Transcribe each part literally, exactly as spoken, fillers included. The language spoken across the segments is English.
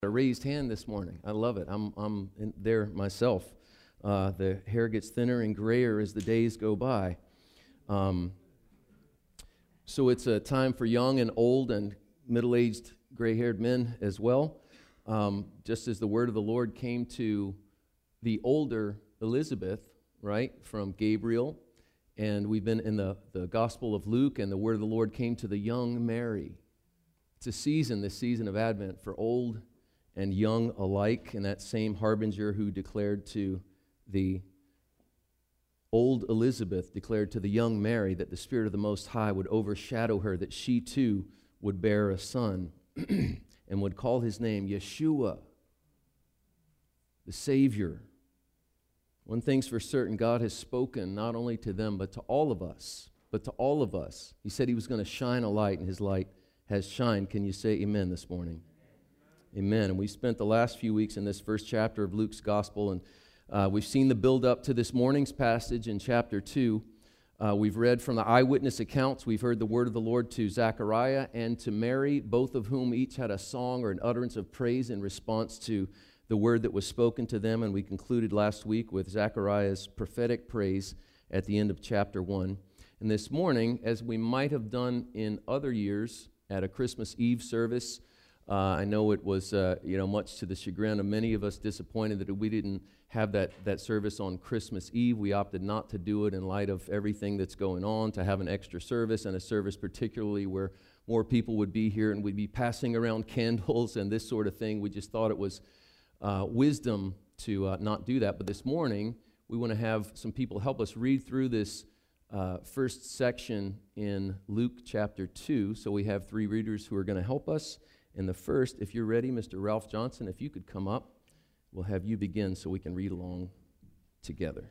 A raised hand this morning. I love it. I'm I'm in there myself. Uh, the hair gets thinner and grayer as the days go by. Um, so it's a time for young and old and middle-aged, gray-haired men as well. Um, just as the word of the Lord came to the older Elizabeth, right, from Gabriel, and we've been in the, the Gospel of Luke, and the word of the Lord came to the young Mary. It's a season, this season of Advent, for old and young alike, and that same harbinger who declared to the old Elizabeth, declared to the young Mary that the Spirit of the Most High would overshadow her, that she too would bear a son, and would call his name Yeshua, the Savior. One thing's for certain, God has spoken not only to them, but to all of us, but to all of us. He said he was going to shine a light, and his light has shined. Can you say amen this morning? Amen. And we spent the last few weeks in this first chapter of Luke's Gospel, and uh, we've seen the build-up to this morning's passage in chapter two. Uh, we've read from the eyewitness accounts. We've heard the word of the Lord to Zechariah and to Mary, both of whom each had a song or an utterance of praise in response to the word that was spoken to them. And we concluded last week with Zechariah's prophetic praise at the end of chapter one. And this morning, as we might have done in other years at a Christmas Eve service, Uh, I know it was, uh, you know, much to the chagrin of many of us, disappointed that we didn't have that, that service on Christmas Eve. We opted not to do it in light of everything that's going on, to have an extra service, and a service particularly where more people would be here and we'd be passing around candles and this sort of thing. We just thought it was uh, wisdom to uh, not do that. But this morning, we want to have some people help us read through this uh, first section in Luke chapter two. So we have three readers who are going to help us. And the first, if you're ready, Mister Ralph Johnson, if you could come up, we'll have you begin so we can read along together.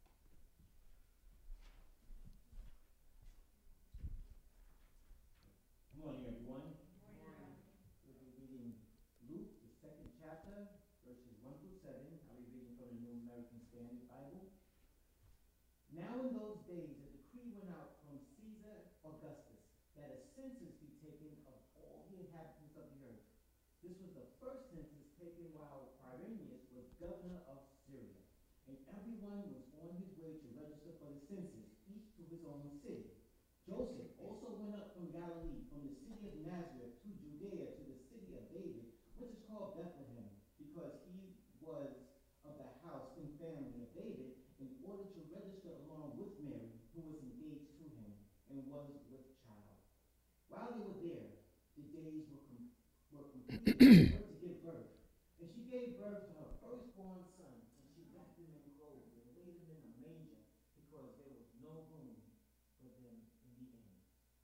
Good morning, everyone. Good morning. We'll be reading Luke, the second chapter, verses one through seven. I'll be reading from the New American Standard Bible. Now in those days, a decree went out from Caesar Augustus that a census be taken of all the inhabitants of the earth. This was the first census taken while Quirinius was governor of Syria, and everyone was on his way to register for the census, each to his own city. Joseph also went up from Galilee, from the city of Nazareth to Judea, to the city of David, which is called Bethlehem, because he was of the house and family of David, in order to register along with Mary, who was engaged to him, and was with child. While they were there, the days were com- were completed for her to give birth. And she gave birth to her firstborn son, and she wrapped him in clothes and laid him in a manger, because there was no room for them in the inn.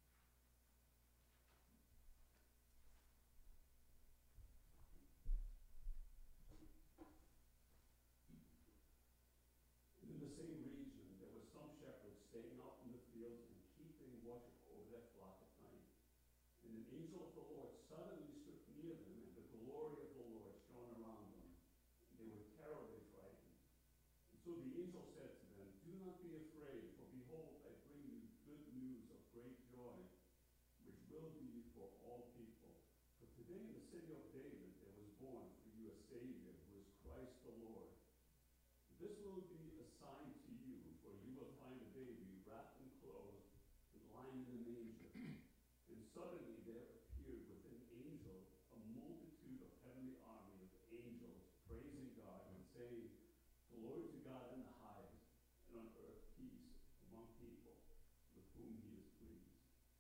In the same region, there were some shepherds staying out in the fields and keeping watch over their flock at night. And an angel of the Lord suddenly stood near them, and the glory of the Lord shone around them. And they were terribly frightened. And so the angel said to them, "Do not be afraid, for behold, I bring you good news of great joy, which will be for all people. For today in the city of David there was born for you a Savior, who is Christ the Lord. This will be a sign to you, for you will find a baby wrapped in clothes and lying in a manger." And suddenly there appeared with an angel a multitude of heavenly army of angels, praising God and saying, "Glory to God in the highest, and on earth peace among people with whom he is pleased."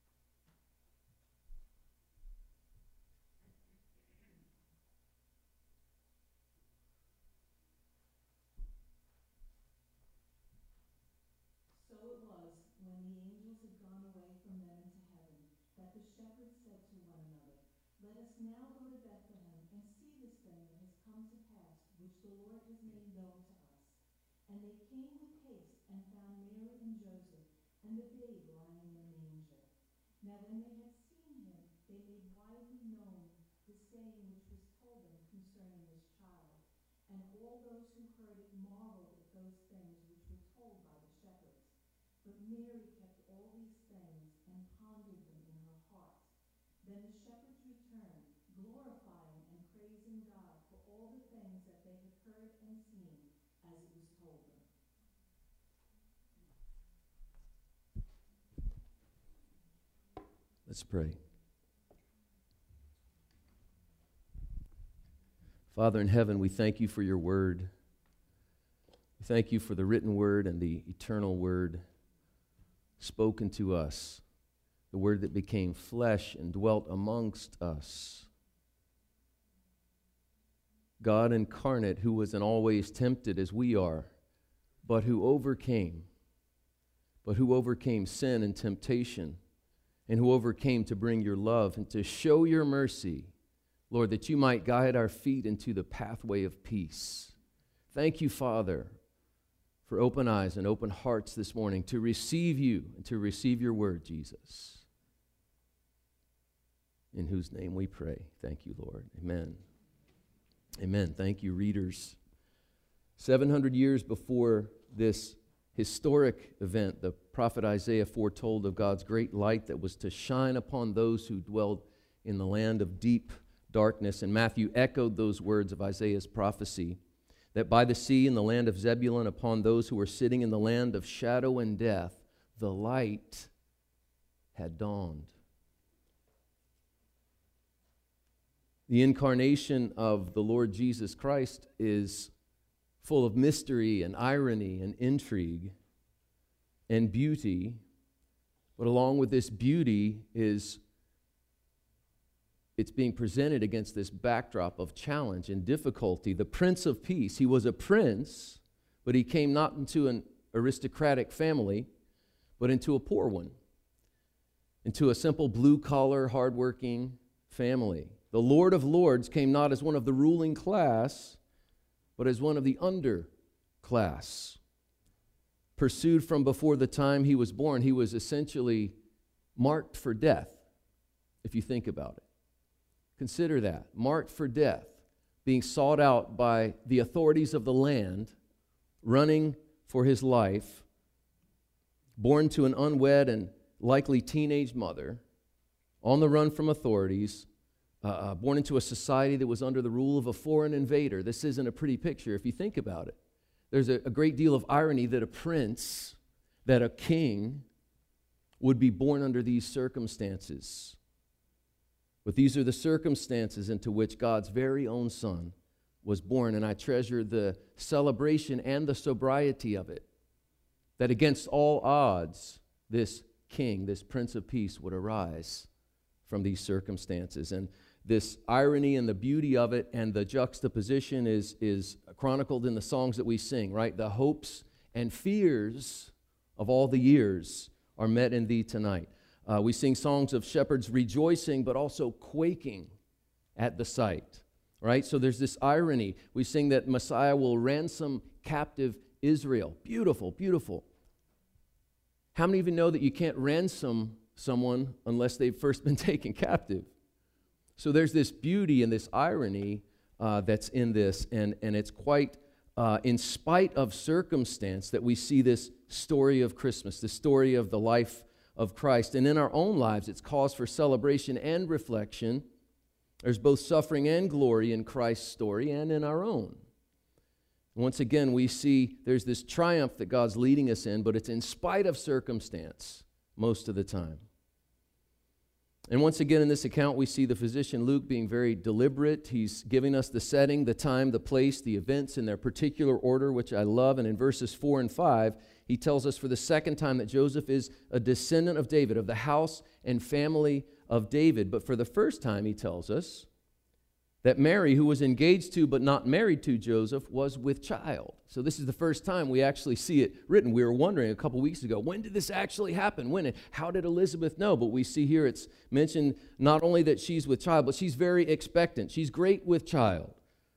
So it was, when the angels had gone away from them into heaven, that the shepherds said to one another, "Let us now go to Bethlehem and see this thing that has come to pass, which the Lord has made known to us." And they came with haste and found Mary and Joseph and the babe lying in the manger. Now when they had seen him, they made widely known the saying which was told them concerning this child. And all those who heard it marveled at those things which were told by the shepherds. But Mary kept all these things and pondered them in her heart. Then the shepherds returned, glorifying and praising God they had heard and seen as it was told them. Let's pray. Father in heaven, we thank you for your word. We thank you for the written word and the eternal word spoken to us, the word that became flesh and dwelt amongst us. God incarnate, who was in all ways tempted as we are, but who overcame, but who overcame sin and temptation, and who overcame to bring your love and to show your mercy, Lord, that you might guide our feet into the pathway of peace. Thank you, Father, for open eyes and open hearts this morning to receive you and to receive your word, Jesus. In whose name we pray. Thank you, Lord. Amen. Amen. Thank you, readers. seven hundred years before this historic event, the prophet Isaiah foretold of God's great light that was to shine upon those who dwelled in the land of deep darkness. And Matthew echoed those words of Isaiah's prophecy, that by the sea in the land of Zebulun, upon those who were sitting in the land of shadow and death, the light had dawned. The incarnation of the Lord Jesus Christ is full of mystery and irony and intrigue and beauty, but along with this beauty is it's being presented against this backdrop of challenge and difficulty. The Prince of Peace, he was a prince, but he came not into an aristocratic family, but into a poor one, into a simple blue-collar, hardworking family. The Lord of Lords came not as one of the ruling class, but as one of the underclass. Pursued from before the time he was born, he was essentially marked for death, if you think about it. Consider that, marked for death, being sought out by the authorities of the land, running for his life, born to an unwed and likely teenage mother, on the run from authorities, uh, uh, born into a society that was under the rule of a foreign invader. This isn't a pretty picture if you think about it. There's a, a great deal of irony that a prince, that a king, would be born under these circumstances. But these are the circumstances into which God's very own Son was born, and I treasure the celebration and the sobriety of it, that against all odds, this king, this Prince of Peace, would arise from these circumstances. And this irony and the beauty of it and the juxtaposition is, is chronicled in the songs that we sing, right? The hopes and fears of all the years are met in thee tonight. Uh, we sing songs of shepherds rejoicing, but also quaking at the sight, right? So there's this irony. We sing that Messiah will ransom captive Israel. Beautiful, beautiful. How many of you know that you can't ransom someone unless they've first been taken captive? So there's this beauty and this irony uh, that's in this, and, and it's quite uh, in spite of circumstance that we see this story of Christmas, the story of the life of Christ. And in our own lives, it's cause for celebration and reflection. There's both suffering and glory in Christ's story and in our own. Once again, we see there's this triumph that God's leading us in, but it's in spite of circumstance most of the time. And once again, in this account, we see the physician Luke being very deliberate. He's giving us the setting, the time, the place, the events in their particular order, which I love. And in verses four and five, he tells us for the second time that Joseph is a descendant of David, of the house and family of David. But for the first time, he tells us that Mary, who was engaged to but not married to Joseph, was with child. So this is the first time we actually see it written. We were wondering a couple weeks ago, when did this actually happen? When and how did Elizabeth know? But we see here it's mentioned not only that she's with child, but she's very expectant. She's great with child.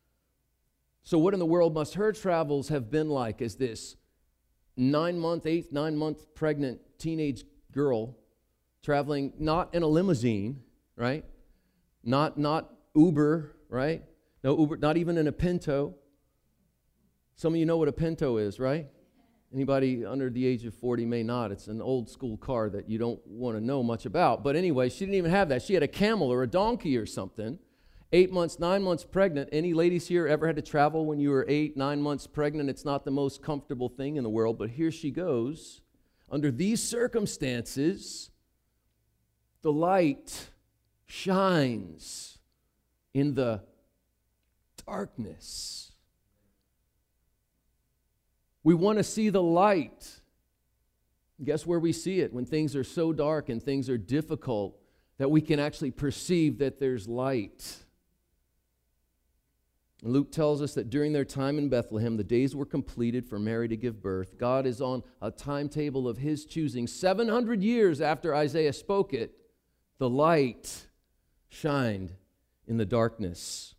So what in the world must her travels have been like as this nine-month, eighth, nine-month pregnant teenage girl traveling not in a limousine, right? Not, not Uber, right? No Uber, not even in a Pinto. Some of you know what a Pinto is, right? Anybody under the age of forty may not. It's an old school car that you don't want to know much about. But anyway, she didn't even have that. She had a camel or a donkey or something. eight months, nine months pregnant. Any ladies here ever had to travel when you were eight, nine months pregnant? It's not the most comfortable thing in the world, but here she goes. Under these circumstances, the light shines in the darkness. We want to see the light. Guess where we see it? When things are so dark and things are difficult, that we can actually perceive that there's light. And Luke tells us that during their time in Bethlehem, the days were completed for Mary to give birth. God is on a timetable of His choosing. seven hundred years after Isaiah spoke it, the light shined in the darkness.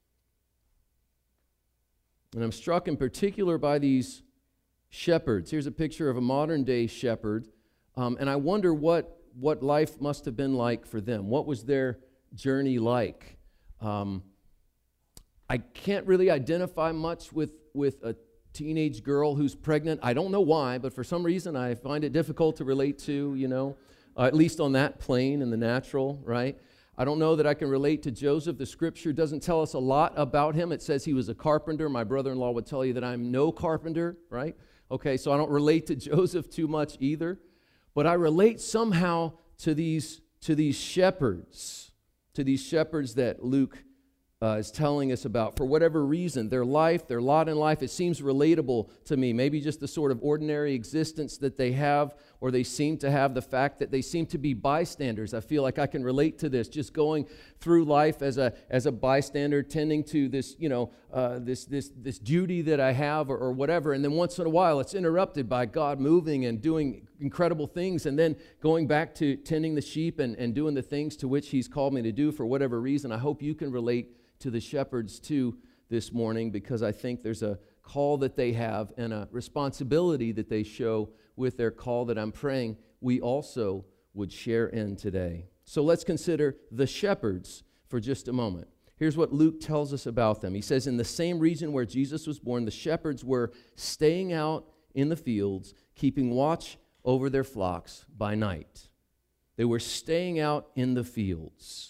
And I'm struck in particular by these shepherds. Here's a picture of a modern-day shepherd. Um, and I wonder what, what life must have been like for them. What was their journey like? Um, I can't really identify much with, with a teenage girl who's pregnant. I don't know why, but for some reason I find it difficult to relate to, you know, uh, at least on that plane in the natural, right? I don't know that I can relate to Joseph. The scripture doesn't tell us a lot about him. It says he was a carpenter. My brother-in-law would tell you that I'm no carpenter, right? Okay, so I don't relate to Joseph too much either. But I relate somehow to these, to these shepherds, to these shepherds that Luke Uh, is telling us about. For whatever reason, their life, their lot in life, it seems relatable to me. Maybe just the sort of ordinary existence that they have, or they seem to have, the fact that they seem to be bystanders. I feel like I can relate to this, just going through life as a as a bystander, tending to this, you know, uh, this this this duty that I have, or, or whatever. And then once in a while, it's interrupted by God moving and doing incredible things, and then going back to tending the sheep and, and doing the things to which He's called me to do for whatever reason. I hope you can relate to the shepherds too this morning, because I think there's a call that they have and a responsibility that they show with their call that I'm praying we also would share in today. So let's consider the shepherds for just a moment. Here's what Luke tells us about them. He says, in the same region where Jesus was born, the shepherds were staying out in the fields, keeping watch over their flocks by night. They were staying out in the fields.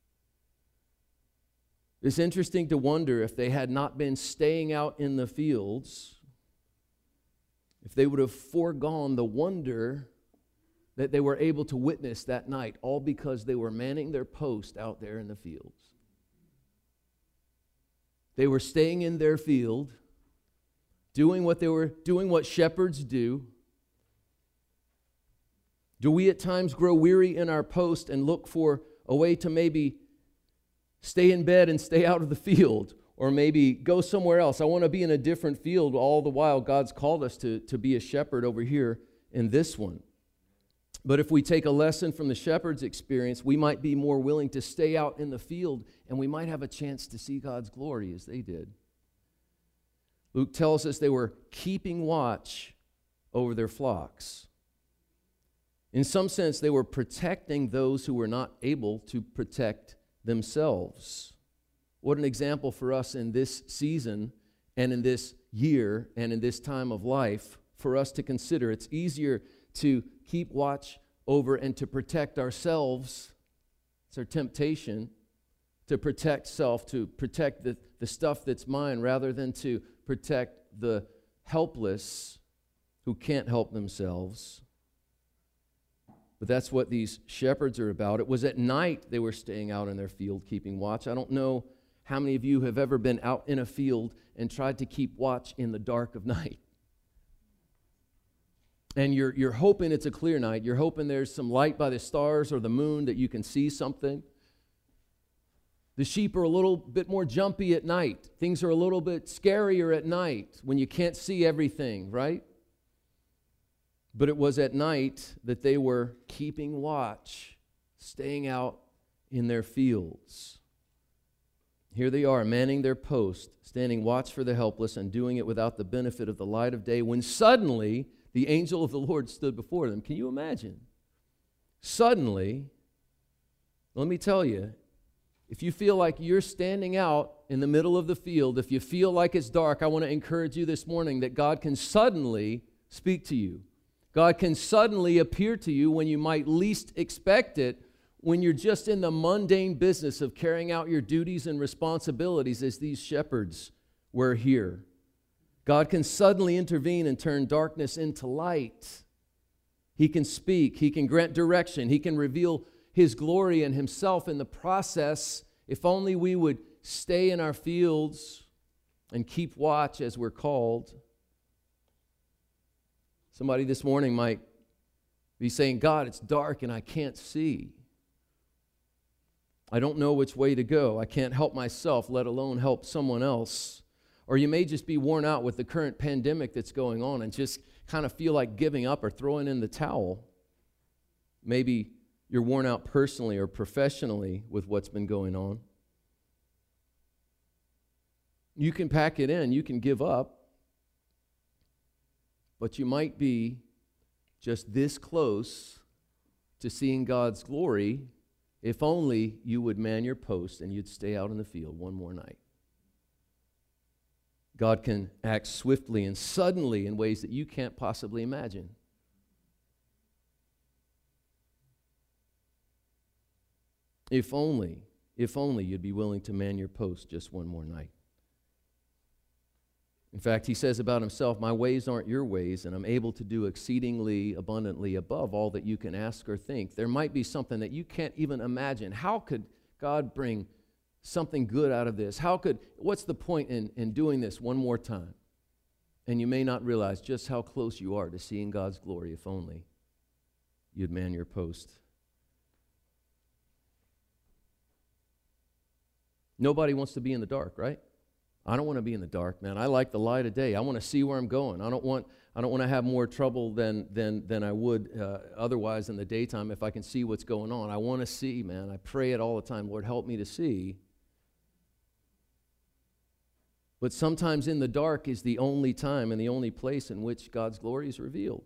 It's interesting to wonder if they had not been staying out in the fields, if they would have foregone the wonder that they were able to witness that night, all because they were manning their post out there in the fields. They were staying in their field, doing what they were doing, what shepherds do. Do we at times grow weary in our post and look for a way to maybe stay in bed and stay out of the field, or maybe go somewhere else? I want to be in a different field. All the while, God's called us to, to be a shepherd over here in this one. But if we take a lesson from the shepherd's experience, we might be more willing to stay out in the field, and we might have a chance to see God's glory as they did. Luke tells us they were keeping watch over their flocks. In some sense, they were protecting those who were not able to protect themselves. What an example for us in this season and in this year and in this time of life for us to consider. It's easier to keep watch over and to protect ourselves. It's our temptation to protect self, to protect the, the stuff that's mine, rather than to protect the helpless who can't help themselves. But that's what these shepherds are about. It was at night they were staying out in their field keeping watch. I don't know how many of you have ever been out in a field and tried to keep watch in the dark of night. And you're, you're hoping it's a clear night. You're hoping there's some light by the stars or the moon that you can see something. The sheep are a little bit more jumpy at night. Things are a little bit scarier at night when you can't see everything, right? But it was at night that they were keeping watch, staying out in their fields. Here they are, manning their post, standing watch for the helpless, and doing it without the benefit of the light of day, when suddenly the angel of the Lord stood before them. Can you imagine? Suddenly, let me tell you, if you feel like you're standing out in the middle of the field, if you feel like it's dark, I want to encourage you this morning that God can suddenly speak to you. God can suddenly appear to you when you might least expect it, when you're just in the mundane business of carrying out your duties and responsibilities as these shepherds were here. God can suddenly intervene and turn darkness into light. He can speak. He can grant direction. He can reveal His glory and Himself in the process, if only we would stay in our fields and keep watch as we're called. Somebody this morning might be saying, God, it's dark and I can't see. I don't know which way to go. I can't help myself, let alone help someone else. Or you may just be worn out with the current pandemic that's going on and just kind of feel like giving up or throwing in the towel. Maybe you're worn out personally or professionally with what's been going on. You can pack it in, you can give up, but you might be just this close to seeing God's glory if only you would man your post and you'd stay out in the field one more night. God can act swiftly and suddenly in ways that you can't possibly imagine. If only, if only you'd be willing to man your post just one more night. In fact, He says about Himself, my ways aren't your ways, and I'm able to do exceedingly abundantly above all that you can ask or think. There might be something that you can't even imagine. How could God bring something good out of this? How could, what's the point in, in doing this one more time? And you may not realize just how close you are to seeing God's glory if only you'd man your post. Nobody wants to be in the dark, right? I don't want to be in the dark, man. I like the light of day. I want to see where I'm going. I don't want I don't want to have more trouble than than than I would uh, otherwise in the daytime if I can see what's going on. I want to see, man. I pray it all the time. Lord, help me to see. But sometimes in the dark is the only time and the only place in which God's glory is revealed.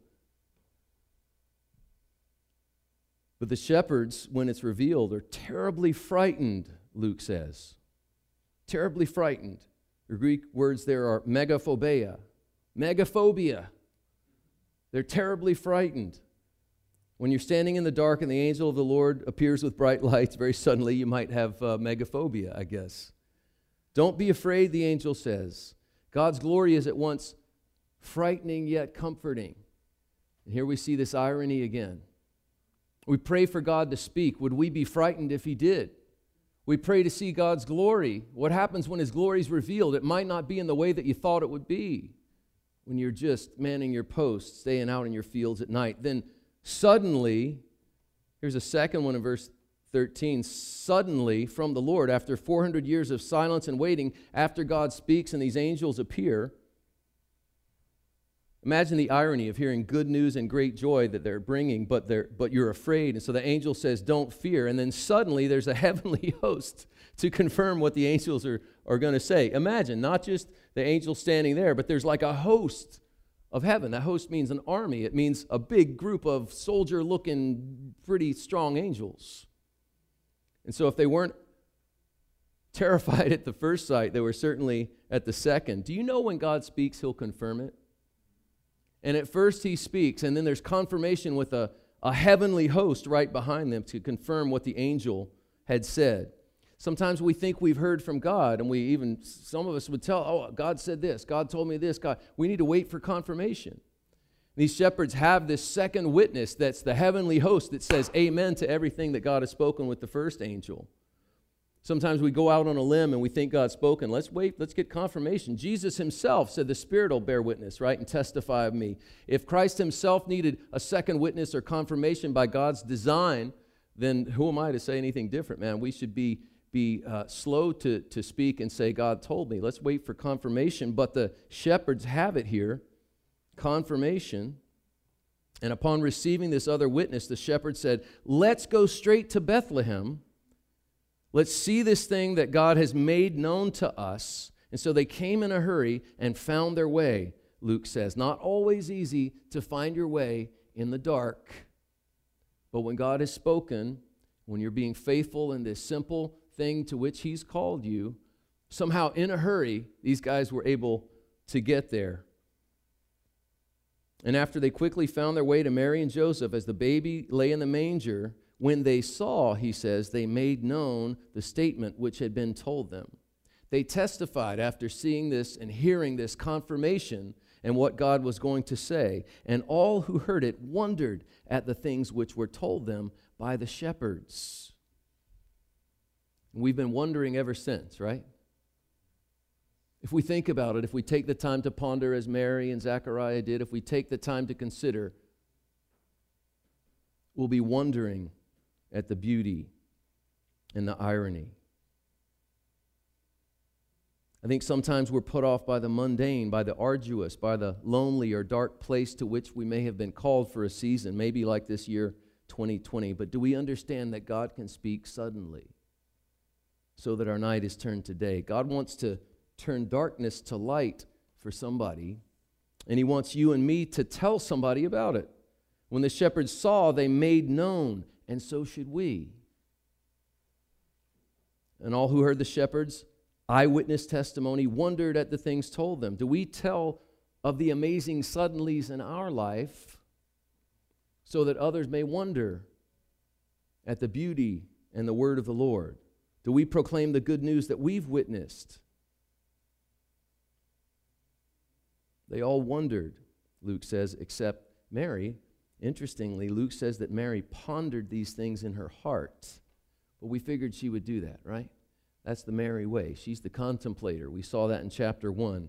But the shepherds, when it's revealed, are terribly frightened, Luke says. Terribly frightened. The Greek words there are megaphobia. Megaphobia. They're terribly frightened. When you're standing in the dark and the angel of the Lord appears with bright lights, very suddenly you might have uh, megaphobia, I guess. Don't be afraid, the angel says. God's glory is at once frightening yet comforting. And here we see this irony again. We pray for God to speak. Would we be frightened if He did? We pray to see God's glory. What happens when His glory is revealed? It might not be in the way that you thought it would be when you're just manning your post, staying out in your fields at night. Then suddenly, here's a second one in verse thirteen, suddenly from the Lord, after four hundred years of silence and waiting, after God speaks and these angels appear. Imagine the irony of hearing good news and great joy that they're bringing, but they're but you're afraid. And so the angel says, don't fear. And then suddenly there's a heavenly host to confirm what the angels are, are going to say. Imagine, not just the angel standing there, but there's like a host of heaven. That host means an army. It means a big group of soldier-looking, pretty strong angels. And so if they weren't terrified at the first sight, they were certainly at the second. Do you know when God speaks, He'll confirm it? And at first He speaks, and then there's confirmation with a, a heavenly host right behind them to confirm what the angel had said. Sometimes we think we've heard from God, and we even, some of us would tell, oh, God said this, God told me this, God. We need to wait for confirmation. These shepherds have this second witness that's the heavenly host that says amen to everything that God has spoken with the first angel. Sometimes we go out on a limb and we think God's spoken. Let's wait, let's get confirmation. Jesus Himself said the Spirit will bear witness, right, and testify of me. If Christ Himself needed a second witness or confirmation by God's design, then who am I to say anything different, man? We should be, be uh, slow to, to speak and say, God told me. Let's wait for confirmation. But the shepherds have it here, confirmation. And upon receiving this other witness, the shepherd said, let's go straight to Bethlehem. Let's see this thing that God has made known to us. And so they came in a hurry and found their way, Luke says. Not always easy to find your way in the dark. But when God has spoken, when you're being faithful in this simple thing to which He's called you, somehow in a hurry, these guys were able to get there. And after they quickly found their way to Mary and Joseph, as the baby lay in the manger, When they saw, he says, they made known the statement which had been told them. They testified after seeing this and hearing this confirmation and what God was going to say. And all who heard it wondered at the things which were told them by the shepherds. We've been wondering ever since, right? If we think about it, if we take the time to ponder as Mary and Zechariah did, if we take the time to consider, we'll be wondering at the beauty and the irony. I think sometimes we're put off by the mundane, by the arduous, by the lonely or dark place to which we may have been called for a season, maybe like this year twenty twenty. But do we understand that God can speak suddenly so that our night is turned to day? God wants to turn darkness to light for somebody, and he wants you and me to tell somebody about it. When the shepherds saw, they made known, and so should we. And all who heard the shepherds' eyewitness testimony wondered at the things told them. Do we tell of the amazing suddenlies in our life so that others may wonder at the beauty and the word of the Lord? Do we proclaim the good news that we've witnessed? They all wondered, Luke says, except Mary. Interestingly, Luke says that Mary pondered these things in her heart. But we figured she would do that, right? That's the Mary way. She's the contemplator. We saw that in chapter one.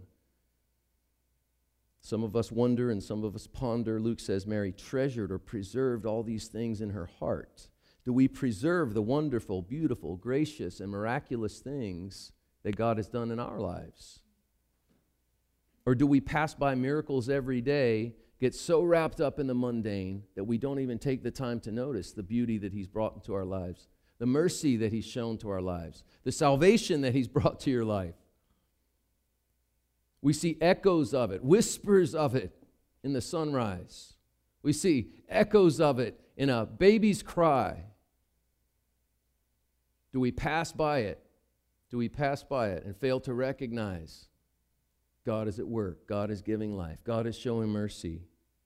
Some of us wonder and some of us ponder. Luke says Mary treasured or preserved all these things in her heart. Do we preserve the wonderful, beautiful, gracious, and miraculous things that God has done in our lives? Or do we pass by miracles every day, get so wrapped up in the mundane that we don't even take the time to notice the beauty that he's brought into our lives, the mercy that he's shown to our lives, the salvation that he's brought to your life? We see echoes of it, whispers of it in the sunrise. We see echoes of it in a baby's cry. Do we pass by it? Do we pass by it and fail to recognize God is at work, God is giving life, God is showing mercy?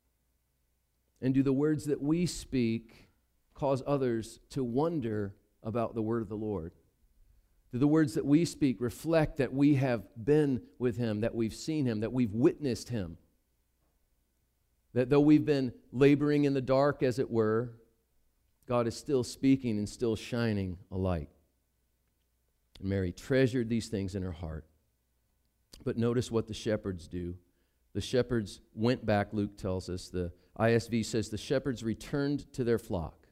And do the words that we speak cause others to wonder about the word of the Lord? Do the words that we speak reflect that we have been with him, that we've seen him, that we've witnessed him? That though we've been laboring in the dark, as it were, God is still speaking and still shining a light. And Mary treasured these things in her heart. But notice what the shepherds do. The shepherds went back, Luke tells us. The I S V says the shepherds returned to their flock.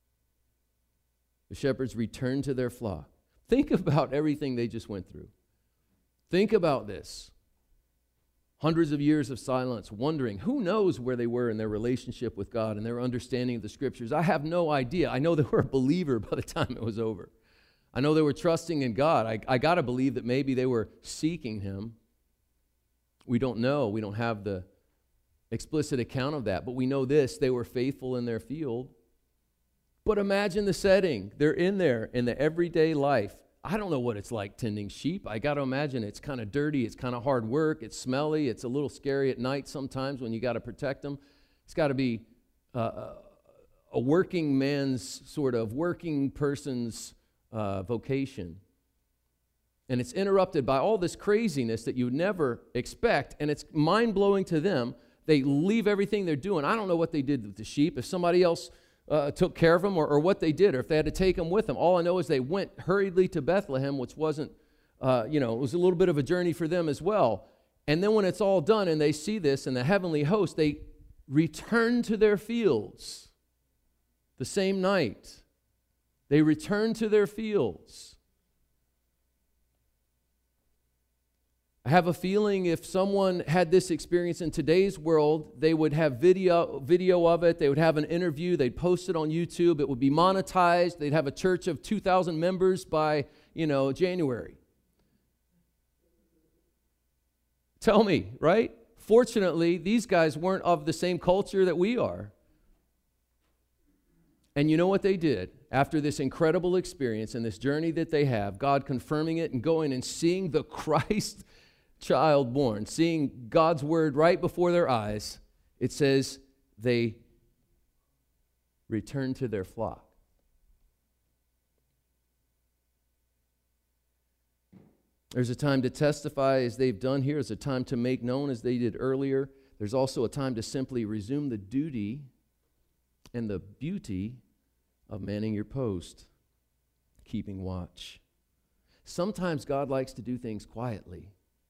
The shepherds returned to their flock. Think about everything they just went through. Think about this. Hundreds of years of silence, wondering, who knows where they were in their relationship with God and their understanding of the Scriptures. I have no idea. I know they were a believer by the time it was over. I know they were trusting in God. I, I got to believe that maybe they were seeking him. We don't know. We don't have the explicit account of that. But we know this, they were faithful in their field. But imagine the setting. They're in there in the everyday life. I don't know what it's like tending sheep. I got to imagine it's kind of dirty. It's kind of hard work. It's smelly. It's a little scary at night sometimes when you got to protect them. It's got to be uh, a working man's sort of working person's uh, vocation. And it's interrupted by all this craziness that you would never expect. And it's mind-blowing to them. They leave everything they're doing. I don't know what they did with the sheep. If somebody else Uh, took care of them, or, or what they did, or if they had to take them with them. All I know is they went hurriedly to Bethlehem, which wasn't, uh, you know, it was a little bit of a journey for them as well. And then when it's all done and they see this in the heavenly host, they return to their fields the same night. They return to their fields. I have a feeling if someone had this experience in today's world, they would have video video of it. They would have an interview. They'd post it on YouTube. It would be monetized. They'd have a church of two thousand members by, you know, January. Tell me, right? Fortunately, these guys weren't of the same culture that we are. And you know what they did? After this incredible experience and this journey that they have, God confirming it and going and seeing the Christ child born, seeing God's word right before their eyes, it says they returned to their flock. There's a time to testify as they've done here. There's a time to make known as they did earlier. There's also a time to simply resume the duty and the beauty of manning your post, keeping watch. Sometimes God likes to do things quietly.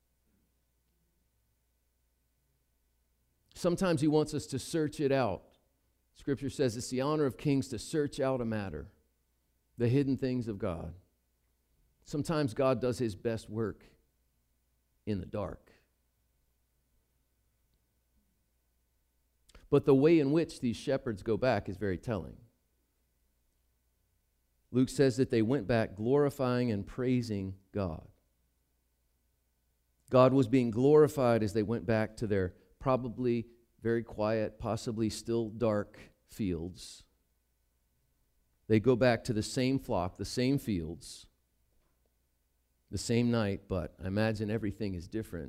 Sometimes he wants us to search it out. Scripture says it's the honor of kings to search out a matter, the hidden things of God. Sometimes God does his best work in the dark. But the way in which these shepherds go back is very telling. Luke says that they went back glorifying and praising God. God was being glorified as they went back to their probably very quiet, possibly still dark fields. They go back to the same flock, the same fields, the same night, but I imagine everything is different.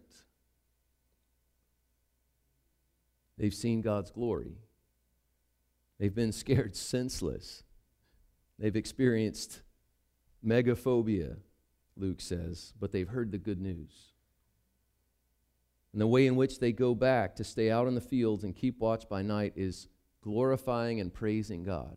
They've seen God's glory. They've been scared senseless. They've experienced megaphobia, Luke says, but they've heard the good news. And the way in which they go back to stay out in the fields and keep watch by night is glorifying and praising God.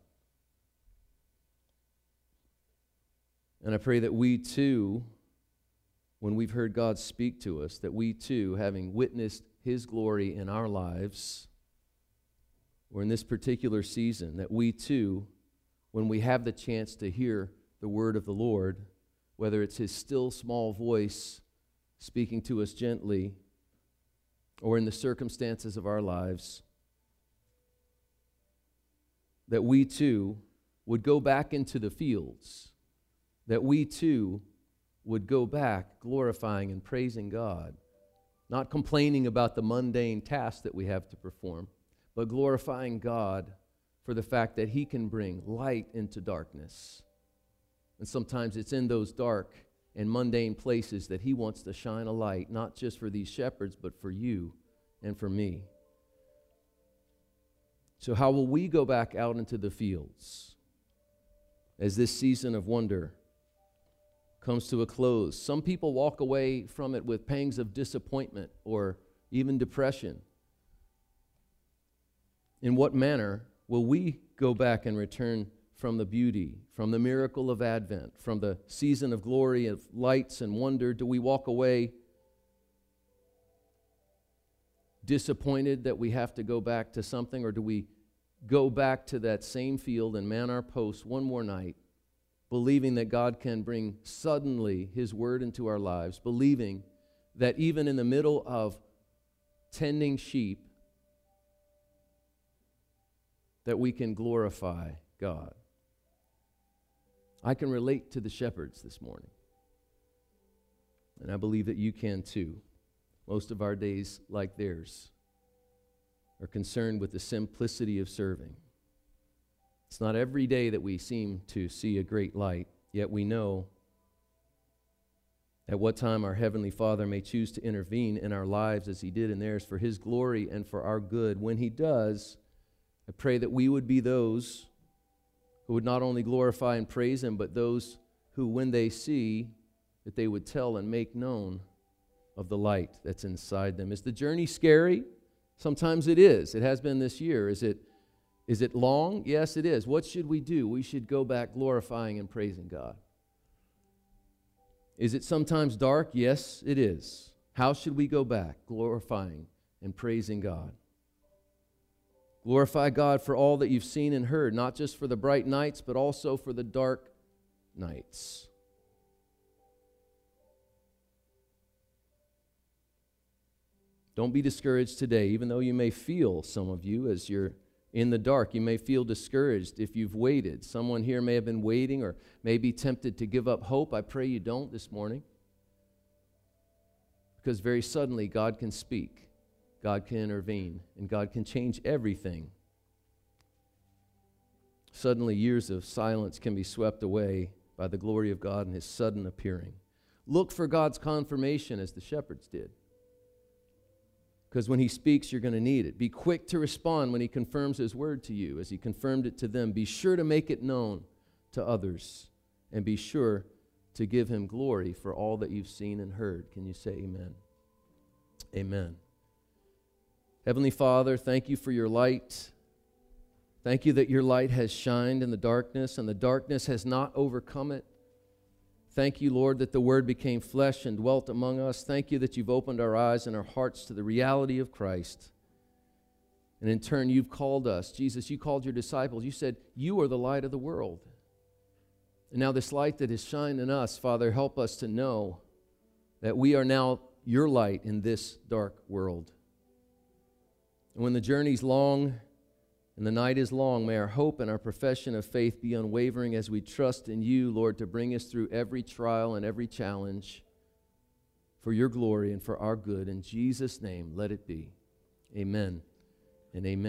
And I pray that we too, when we've heard God speak to us, that we too, having witnessed his glory in our lives, or in this particular season, that we too, when we have the chance to hear the word of the Lord, whether it's his still small voice speaking to us gently, or in the circumstances of our lives, that we too would go back into the fields, that we too would go back glorifying and praising God, not complaining about the mundane tasks that we have to perform, but glorifying God for the fact that he can bring light into darkness. And sometimes it's in those dark and mundane places that he wants to shine a light, not just for these shepherds, but for you and for me. So how will we go back out into the fields as this season of wonder comes to a close? Some people walk away from it with pangs of disappointment or even depression. In what manner will we go back and return from the beauty, from the miracle of Advent, from the season of glory, of lights and wonder? Do we walk away disappointed that we have to go back to something, or do we go back to that same field and man our post one more night, believing that God can bring suddenly his word into our lives, believing that even in the middle of tending sheep, that we can glorify God? I can relate to the shepherds this morning, and I believe that you can too. Most of our days, like theirs, are concerned with the simplicity of serving. It's not every day that we seem to see a great light, yet we know at what time our Heavenly Father may choose to intervene in our lives as he did in theirs for his glory and for our good. When he does, I pray that we would be those who would not only glorify and praise him, but those who, when they see, that they would tell and make known of the light that's inside them. Is the journey scary? Sometimes it is. It has been this year. Is it, is it long? Yes, it is. What should we do? We should go back glorifying and praising God. Is it sometimes dark? Yes, it is. How should we go back glorifying and praising God? Glorify God for all that you've seen and heard, not just for the bright nights, but also for the dark nights. Don't be discouraged today, even though you may feel, some of you, as you're in the dark, you may feel discouraged if you've waited. Someone here may have been waiting or may be tempted to give up hope. I pray you don't this morning, because very suddenly God can speak, God can intervene, and God can change everything. Suddenly years of silence can be swept away by the glory of God and his sudden appearing. Look for God's confirmation as the shepherds did, because when he speaks, you're going to need it. Be quick to respond when he confirms his word to you, as he confirmed it to them. Be sure to make it known to others, and be sure to give him glory for all that you've seen and heard. Can you say amen? Amen. Heavenly Father, thank you for your light. Thank you that your light has shined in the darkness, and the darkness has not overcome it. Thank you, Lord, that the Word became flesh and dwelt among us. Thank you that you've opened our eyes and our hearts to the reality of Christ. And in turn, you've called us. Jesus, you called your disciples. You said, you are the light of the world. And now this light that has shined in us, Father, help us to know that we are now your light in this dark world. And when the journey's long and the night is long, may our hope and our profession of faith be unwavering as we trust in you, Lord, to bring us through every trial and every challenge for your glory and for our good. In Jesus' name, let it be. Amen and amen.